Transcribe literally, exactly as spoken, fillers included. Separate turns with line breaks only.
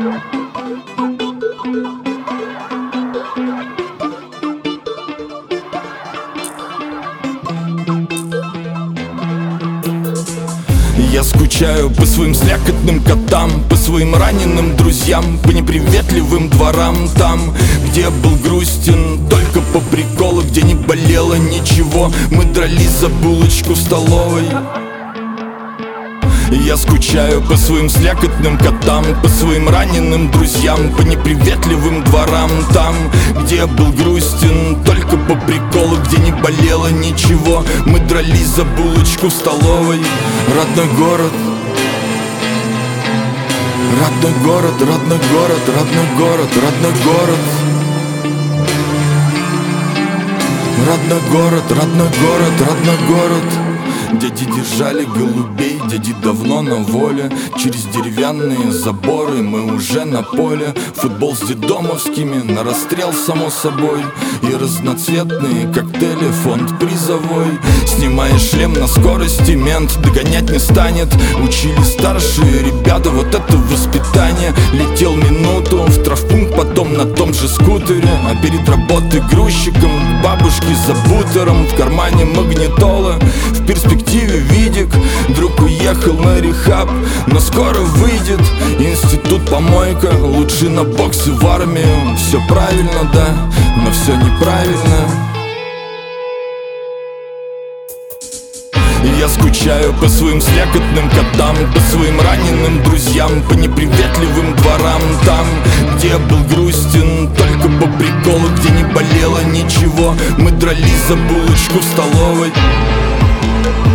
Я скучаю по своим слякотным котам, по своим раненым друзьям, по неприветливым дворам там, где был грустен только по приколу, где не болело ничего, мы дрались за булочку в столовой. Я скучаю по своим слякотным котам, по своим раненым друзьям, по неприветливым дворам там, где был грустен только по приколу, где не болело ничего, мы дрались за булочку в столовой. Родной город, родной город, родной город, родной город, родной город, родной город, родной город, родной город. Дяди держали голубей, дяди давно на воле. Через деревянные заборы мы уже на поле. Футбол с дедомовскими, на расстрел само собой. И разноцветные коктейли, фонд призовой. Снимаешь шлем на скорости, мент догонять не станет. Учили старшие ребята, вот это воспитание. Летел минуту в травмпункт, потом на том же скутере. А перед работой грузчиком к бабушке за бутером. В кармане магнитола, в перспективе видик. Друг уехал на рехаб, но скоро выйдет. Институт помойка, лучше на боксы в армию. Все правильно, да, но все неправильно. Я скучаю по своим слякотным котам, по своим раненым друзьям, по неприветливым дворам там, где был грустен только по приколу, где не болело ничего, мы дрались за булочку в столовой.